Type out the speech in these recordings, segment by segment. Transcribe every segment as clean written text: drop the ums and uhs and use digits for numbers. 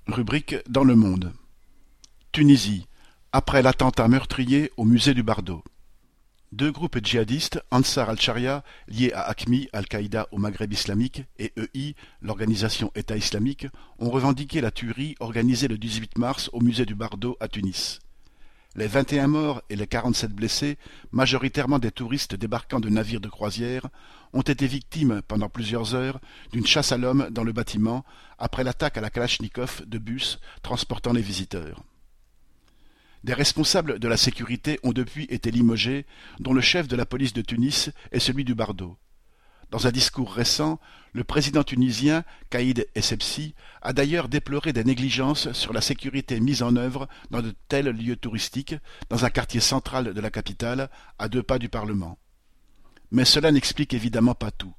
Rubrique dans Le Monde. Tunisie. Après l'attentat meurtrier au musée du Bardo. Deux groupes djihadistes, Ansar al-Charia, liés à AQMI, Al-Qaïda au Maghreb islamique, et EI, l'organisation État islamique, ont revendiqué la tuerie organisée le 18 mars au musée du Bardo à Tunis. Les 21 morts et les 47 blessés, majoritairement des touristes débarquant de navires de croisière, ont été victimes pendant plusieurs heures d'une chasse à l'homme dans le bâtiment après l'attaque à la Kalachnikov de bus transportant les visiteurs. Des responsables de la sécurité ont depuis été limogés, dont le chef de la police de Tunis et celui du Bardo. Dans un discours récent, le président tunisien, Kaïd Essebsi, a d'ailleurs déploré des négligences sur la sécurité mise en œuvre dans de tels lieux touristiques, dans un quartier central de la capitale, à 2 pas du Parlement. Mais cela n'explique évidemment pas tout.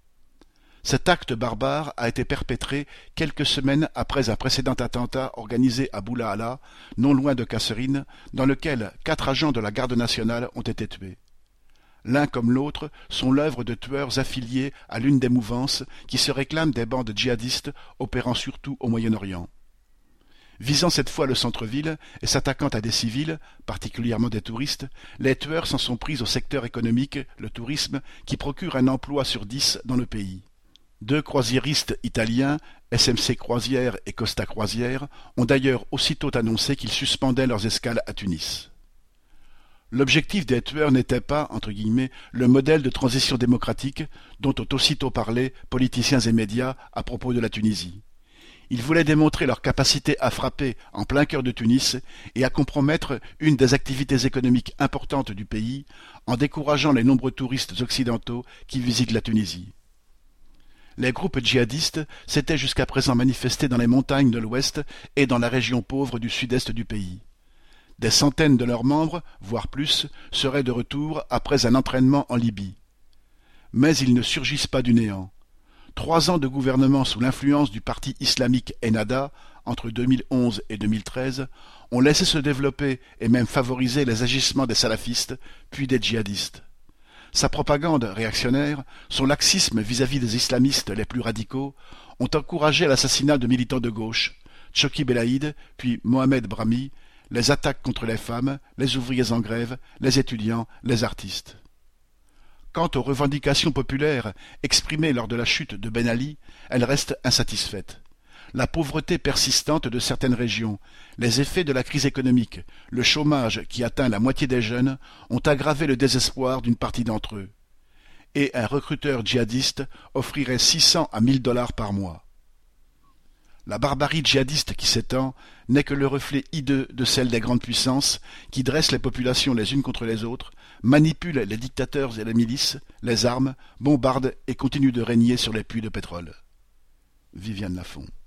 Cet acte barbare a été perpétré quelques semaines après un précédent attentat organisé à Boulaala, non loin de Kasserine, dans lequel 4 agents de la garde nationale ont été tués. L'un comme l'autre sont l'œuvre de tueurs affiliés à l'une des mouvances qui se réclament des bandes djihadistes opérant surtout au Moyen-Orient. Visant cette fois le centre-ville et s'attaquant à des civils, particulièrement des touristes, les tueurs s'en sont pris au secteur économique, le tourisme, qui procure un emploi sur 10 dans le pays. 2 croisiéristes italiens, SMC Croisières et Costa Croisières, ont d'ailleurs aussitôt annoncé qu'ils suspendaient leurs escales à Tunis. L'objectif des tueurs n'était pas, entre guillemets, le modèle de transition démocratique dont ont aussitôt parlé politiciens et médias à propos de la Tunisie. Ils voulaient démontrer leur capacité à frapper en plein cœur de Tunis et à compromettre une des activités économiques importantes du pays en décourageant les nombreux touristes occidentaux qui visitent la Tunisie. Les groupes djihadistes s'étaient jusqu'à présent manifestés dans les montagnes de l'ouest et dans la région pauvre du sud-est du pays. Des centaines de leurs membres, voire plus, seraient de retour après un entraînement en Libye. Mais ils ne surgissent pas du néant. 3 ans de gouvernement sous l'influence du parti islamique Ennahda, entre 2011 et 2013, ont laissé se développer et même favoriser les agissements des salafistes, puis des djihadistes. Sa propagande réactionnaire, son laxisme vis-à-vis des islamistes les plus radicaux, ont encouragé l'assassinat de militants de gauche, Tchoki Belaïd, puis Mohamed Brahmi, les attaques contre les femmes, les ouvriers en grève, les étudiants, les artistes. Quant aux revendications populaires exprimées lors de la chute de Ben Ali, elles restent insatisfaites. La pauvreté persistante de certaines régions, les effets de la crise économique, le chômage qui atteint la moitié des jeunes ont aggravé le désespoir d'une partie d'entre eux. Et un recruteur djihadiste offrirait 600 à 1000 $ par mois. La barbarie djihadiste qui s'étend n'est que le reflet hideux de celle des grandes puissances qui dressent les populations les unes contre les autres, manipulent les dictateurs et les milices, les armes, bombardent et continuent de régner sur les puits de pétrole. Viviane Lafont.